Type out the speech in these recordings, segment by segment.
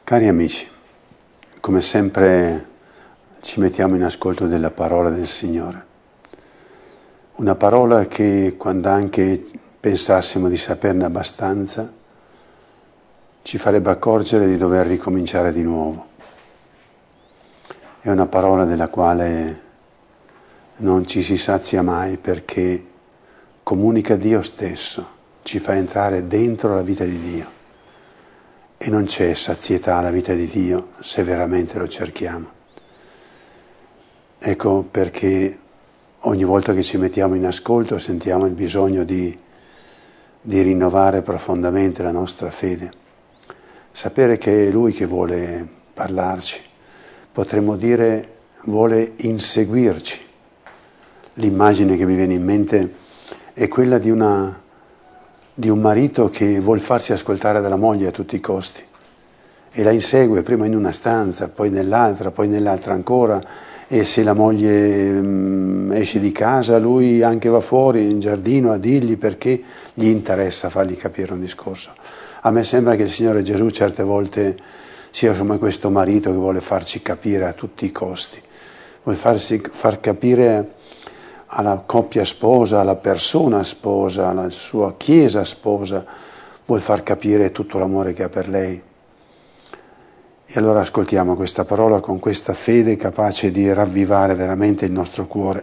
Cari amici, come sempre ci mettiamo in ascolto della parola del Signore. Una parola che, quando anche pensassimo di saperne abbastanza, ci farebbe accorgere di dover ricominciare di nuovo. È una parola della quale non ci si sazia mai, perché comunica Dio stesso, ci fa entrare dentro la vita di Dio. E non c'è sazietà alla vita di Dio se veramente lo cerchiamo. Ecco perché ogni volta che ci mettiamo in ascolto sentiamo il bisogno di rinnovare profondamente la nostra fede. Sapere che è Lui che vuole parlarci, potremmo dire vuole inseguirci. L'immagine che mi viene in mente è quella di un marito che vuol farsi ascoltare dalla moglie a tutti i costi e la insegue prima in una stanza, poi nell'altra ancora, e se la moglie esce di casa lui anche va fuori in giardino a dirgli perché gli interessa fargli capire un discorso. A me sembra che il Signore Gesù certe volte sia come questo marito che vuole farci capire a tutti i costi, vuole far capire alla coppia sposa, alla persona sposa, alla sua chiesa sposa, vuol far capire tutto l'amore che ha per lei. E allora ascoltiamo questa parola con questa fede capace di ravvivare veramente il nostro cuore.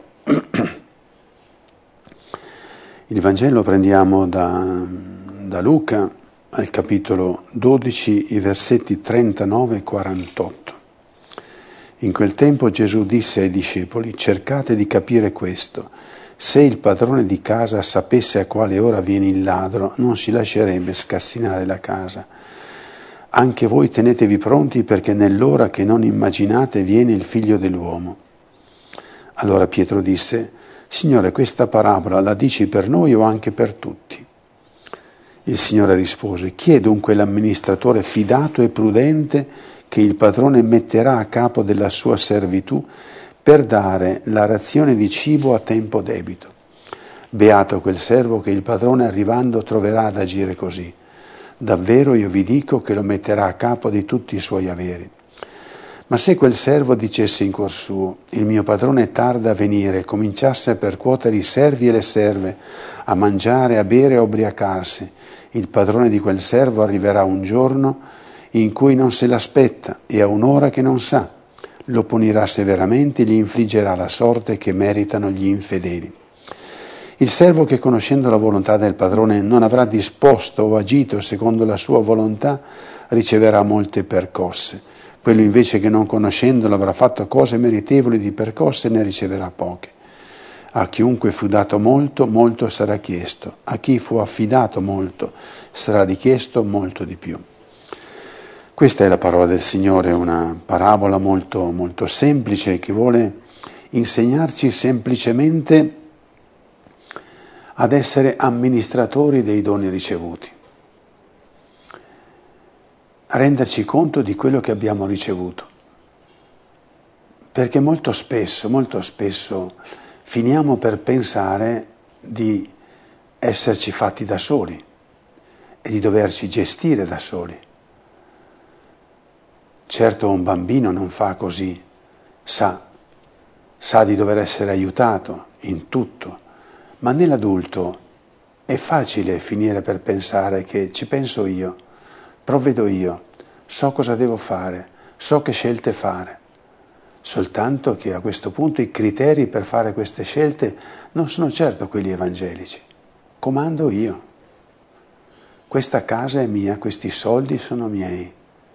Il Vangelo prendiamo da Luca, al capitolo 12, i versetti 39 e 48. In quel tempo Gesù disse ai discepoli: cercate di capire questo. Se il padrone di casa sapesse a quale ora viene il ladro, non si lascerebbe scassinare la casa. Anche voi tenetevi pronti, perché nell'ora che non immaginate viene il Figlio dell'uomo. Allora Pietro disse: Signore, questa parabola la dici per noi o anche per tutti? Il Signore rispose: chi è dunque l'amministratore fidato e prudente che il padrone metterà a capo della sua servitù per dare la razione di cibo a tempo debito? Beato quel servo che il padrone arrivando troverà ad agire così. Davvero io vi dico che lo metterà a capo di tutti i suoi averi. Ma se quel servo dicesse in cuor suo: il mio padrone tarda a venire, e cominciasse a percuotere i servi e le serve, a mangiare, a bere e a ubriacarsi, il padrone di quel servo arriverà un giorno in cui non se l'aspetta e a un'ora che non sa, lo punirà severamente e gli infliggerà la sorte che meritano gli infedeli. Il servo che, conoscendo la volontà del padrone, non avrà disposto o agito secondo la sua volontà, riceverà molte percosse. Quello invece che, non conoscendolo, avrà fatto cose meritevoli di percosse, ne riceverà poche. A chiunque fu dato molto, molto sarà chiesto. A chi fu affidato molto, sarà richiesto molto di più. Questa è la parola del Signore, una parabola molto, molto semplice che vuole insegnarci semplicemente ad essere amministratori dei doni ricevuti, a renderci conto di quello che abbiamo ricevuto, perché molto spesso finiamo per pensare di esserci fatti da soli e di doverci gestire da soli. Certo, un bambino non fa così, sa di dover essere aiutato in tutto, ma nell'adulto è facile finire per pensare che ci penso io, provvedo io, so cosa devo fare, so che scelte fare. Soltanto che a questo punto i criteri per fare queste scelte non sono certo quelli evangelici. Comando io. Questa casa è mia, questi soldi sono miei.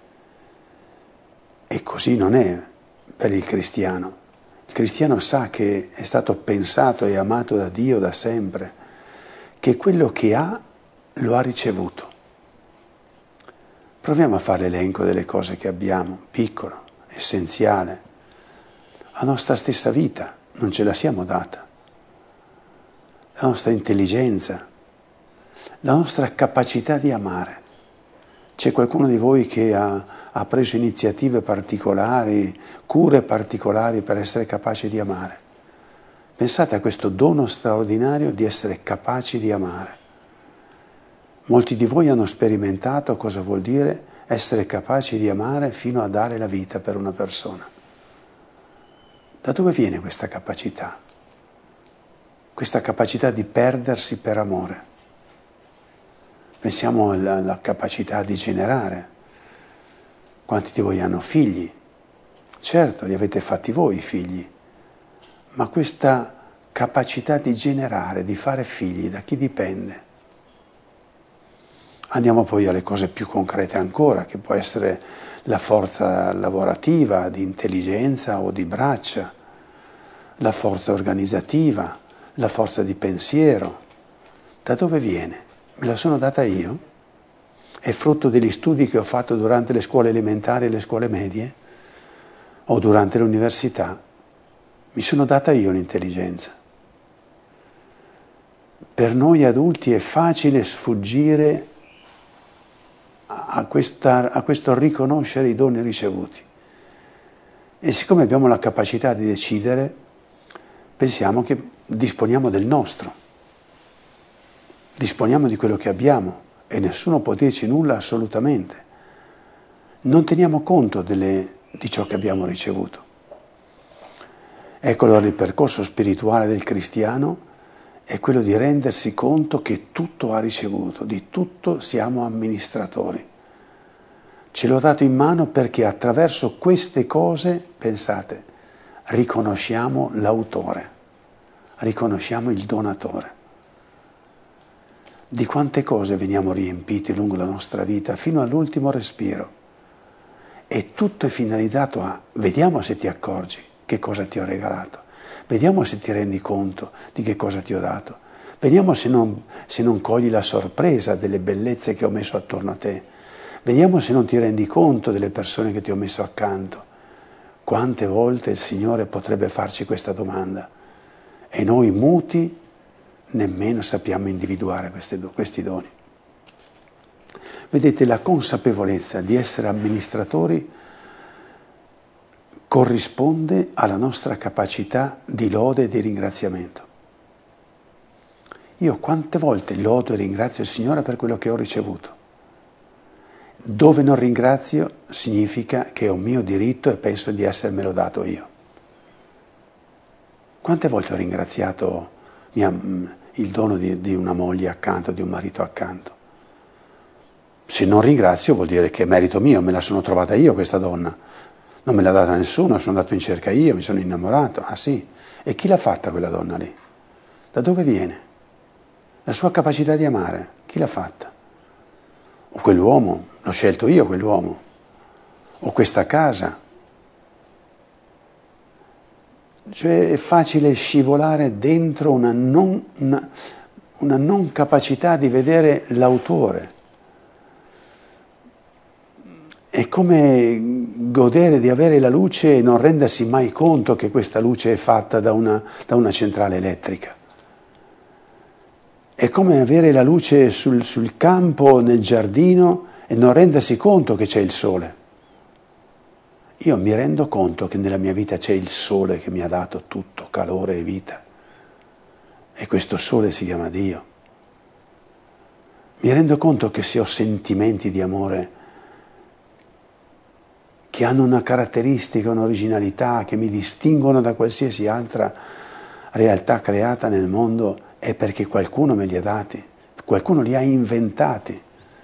E così non è per il cristiano. Il cristiano sa che è stato pensato e amato da Dio da sempre, che quello che ha lo ha ricevuto. Proviamo a fare l'elenco delle cose che abbiamo, piccolo, essenziale. La nostra stessa vita non ce la siamo data, la nostra intelligenza, la nostra capacità di amare. C'è qualcuno di voi che ha preso iniziative particolari, cure particolari per essere capace di amare. Pensate a questo dono straordinario di essere capaci di amare. Molti di voi hanno sperimentato cosa vuol dire essere capaci di amare fino a dare la vita per una persona. Da dove viene questa capacità? Questa capacità di perdersi per amore. Pensiamo alla capacità di generare. Quanti di voi hanno figli? Certo, li avete fatti voi i figli, ma questa capacità di generare, di fare figli, da chi dipende? Andiamo poi alle cose più concrete ancora, che può essere la forza lavorativa, di intelligenza o di braccia, la forza organizzativa, la forza di pensiero. Da dove viene? Me la sono data io? È frutto degli studi che ho fatto durante le scuole elementari e le scuole medie? O durante l'università? Mi sono data io l'intelligenza. Per noi adulti è facile sfuggire a questo riconoscere i doni ricevuti. E siccome abbiamo la capacità di decidere, pensiamo che disponiamo del nostro, disponiamo di quello che abbiamo e nessuno può dirci nulla assolutamente. Non teniamo conto di ciò che abbiamo ricevuto. Ecco allora il percorso spirituale del cristiano è quello di rendersi conto che tutto ha ricevuto, di tutto siamo amministratori. Ce l'ho dato in mano perché attraverso queste cose, pensate, riconosciamo l'autore, riconosciamo il donatore. Di quante cose veniamo riempiti lungo la nostra vita fino all'ultimo respiro. E tutto è finalizzato a, vediamo se ti accorgi che cosa ti ho regalato, vediamo se ti rendi conto di che cosa ti ho dato, vediamo se non cogli la sorpresa delle bellezze che ho messo attorno a te, vediamo se non ti rendi conto delle persone che ti ho messo accanto. Quante volte il Signore potrebbe farci questa domanda e noi muti nemmeno sappiamo individuare questi doni. Vedete, la consapevolezza di essere amministratori corrisponde alla nostra capacità di lode e di ringraziamento. Io quante volte lodo e ringrazio il Signore per quello che ho ricevuto. Dove non ringrazio significa che è un mio diritto e penso di essermelo dato io. Quante volte ho ringraziato il dono di una moglie accanto, di un marito accanto? Se non ringrazio vuol dire che è merito mio, me la sono trovata io questa donna. Non me l'ha data nessuno, sono andato in cerca io, mi sono innamorato. Ah sì? E chi l'ha fatta quella donna lì? Da dove viene? La sua capacità di amare, chi l'ha fatta? O quell'uomo, l'ho scelto io quell'uomo. O questa casa. Cioè è facile scivolare dentro una non capacità di vedere l'autore. È come godere di avere la luce e non rendersi mai conto che questa luce è fatta da una centrale elettrica. È come avere la luce sul campo, nel giardino e non rendersi conto che c'è il sole. Io mi rendo conto che nella mia vita c'è il sole che mi ha dato tutto, calore e vita. E questo sole si chiama Dio. Mi rendo conto che se ho sentimenti di amore che hanno una caratteristica, un'originalità, che mi distinguono da qualsiasi altra realtà creata nel mondo, è perché qualcuno me li ha dati, qualcuno li ha inventati.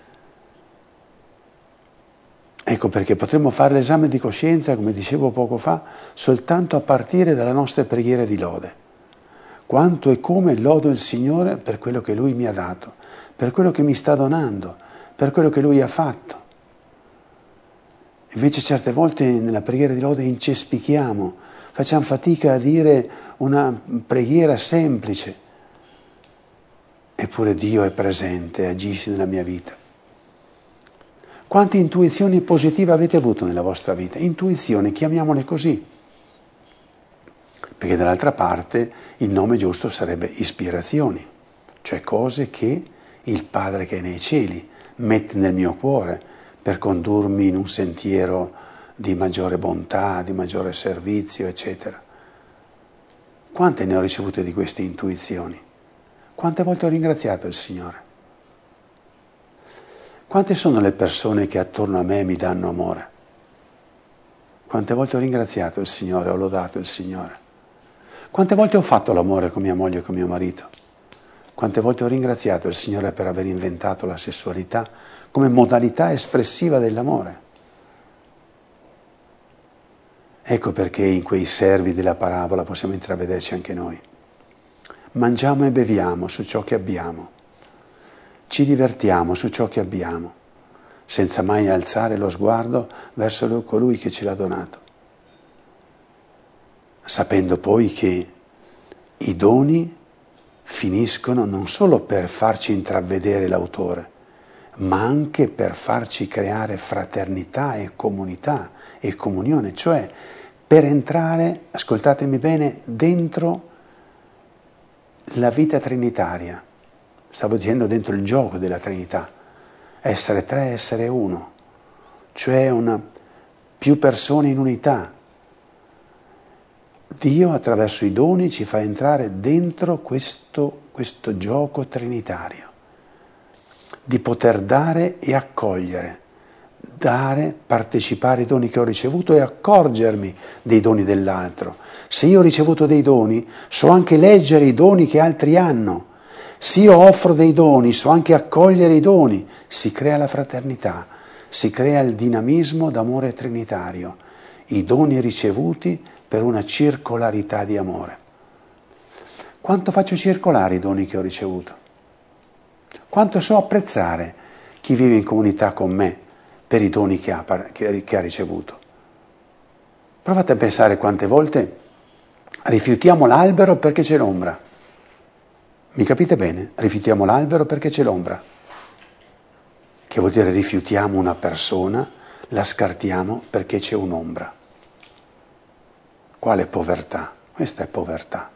Ecco perché potremmo fare l'esame di coscienza, come dicevo poco fa, soltanto a partire dalle nostre preghiere di lode. Quanto e come lodo il Signore per quello che Lui mi ha dato, per quello che mi sta donando, per quello che Lui ha fatto. Invece certe volte nella preghiera di lode incespichiamo, facciamo fatica a dire una preghiera semplice. Eppure Dio è presente e agisce nella mia vita. Quante intuizioni positive avete avuto nella vostra vita? Intuizioni, chiamiamole così. Perché dall'altra parte il nome giusto sarebbe ispirazioni, cioè cose che il Padre che è nei cieli mette nel mio cuore per condurmi in un sentiero di maggiore bontà, di maggiore servizio, eccetera. Quante ne ho ricevute di queste intuizioni? Quante volte ho ringraziato il Signore? Quante sono le persone che attorno a me mi danno amore? Quante volte ho ringraziato il Signore, ho lodato il Signore? Quante volte ho fatto l'amore con mia moglie e con mio marito? Quante volte ho ringraziato il Signore per aver inventato la sessualità come modalità espressiva dell'amore? Ecco perché in quei servi della parabola possiamo intravederci anche noi. Mangiamo e beviamo su ciò che abbiamo, ci divertiamo su ciò che abbiamo, senza mai alzare lo sguardo verso colui che ce l'ha donato, sapendo poi che i doni finiscono non solo per farci intravedere l'autore, ma anche per farci creare fraternità e comunità e comunione, cioè per entrare, ascoltatemi bene, dentro la vita trinitaria. Stavo dicendo dentro il gioco della Trinità. Essere tre, essere uno, cioè più persone in unità. Dio attraverso i doni ci fa entrare dentro questo gioco trinitario, di poter dare e accogliere, dare, partecipare ai doni che ho ricevuto e accorgermi dei doni dell'altro. Se io ho ricevuto dei doni, so anche leggere i doni che altri hanno. Se io offro dei doni, so anche accogliere i doni. Si crea la fraternità, si crea il dinamismo d'amore trinitario, i doni ricevuti per una circolarità di amore. Quanto faccio circolare i doni che ho ricevuto? Quanto so apprezzare chi vive in comunità con me per i doni che ha ricevuto? Provate a pensare quante volte rifiutiamo l'albero perché c'è l'ombra. Mi capite bene? Rifiutiamo l'albero perché c'è l'ombra. Che vuol dire rifiutiamo una persona, la scartiamo perché c'è un'ombra. Quale povertà? Questa è povertà.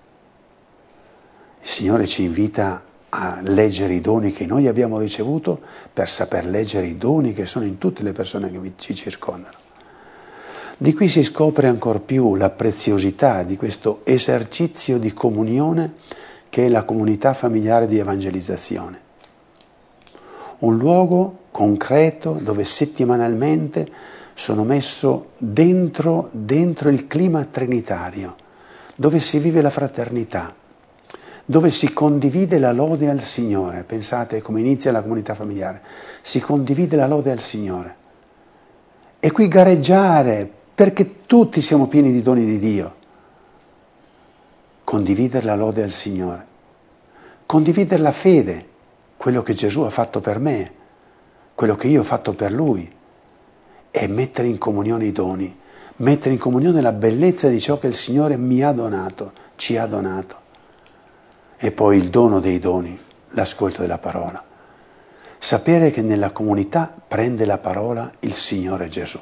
Il Signore ci invita a leggere i doni che noi abbiamo ricevuto per saper leggere i doni che sono in tutte le persone che ci circondano. Di qui si scopre ancor più la preziosità di questo esercizio di comunione che è la comunità familiare di evangelizzazione. Un luogo concreto dove settimanalmente sono messo dentro il clima trinitario, dove si vive la fraternità, dove si condivide la lode al Signore. Pensate come inizia la comunità familiare. Si condivide la lode al Signore. E qui gareggiare, perché tutti siamo pieni di doni di Dio. Condividere la lode al Signore. Condividere la fede, quello che Gesù ha fatto per me, quello che io ho fatto per Lui. E mettere in comunione i doni, mettere in comunione la bellezza di ciò che il Signore mi ha donato, ci ha donato. E poi il dono dei doni, l'ascolto della parola. Sapere che nella comunità prende la parola il Signore Gesù.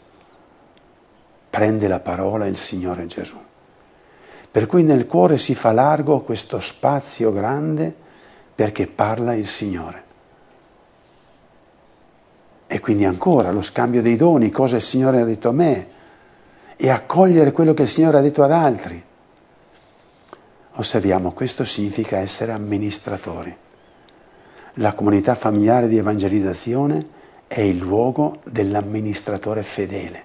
Prende la parola il Signore Gesù. Per cui nel cuore si fa largo questo spazio grande perché parla il Signore. E quindi ancora lo scambio dei doni, cosa il Signore ha detto a me, e accogliere quello che il Signore ha detto ad altri. Osserviamo, questo significa essere amministratori. La comunità familiare di evangelizzazione è il luogo dell'amministratore fedele,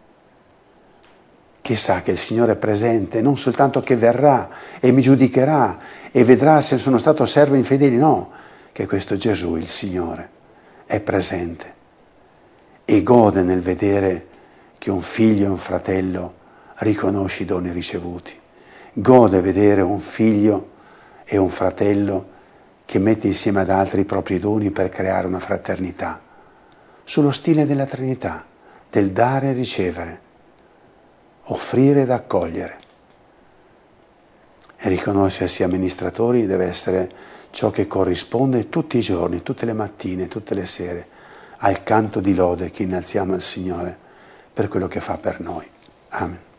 che sa che il Signore è presente, non soltanto che verrà e mi giudicherà e vedrà se sono stato servo infedele, no, che questo Gesù, il Signore, è presente e gode nel vedere che un figlio e un fratello riconosce i doni ricevuti. Gode vedere un figlio e un fratello che mette insieme ad altri i propri doni per creare una fraternità, sullo stile della Trinità, del dare e ricevere, offrire ed accogliere. E riconoscersi amministratori deve essere ciò che corrisponde tutti i giorni, tutte le mattine, tutte le sere, al canto di lode che innalziamo al Signore per quello che fa per noi. Amen.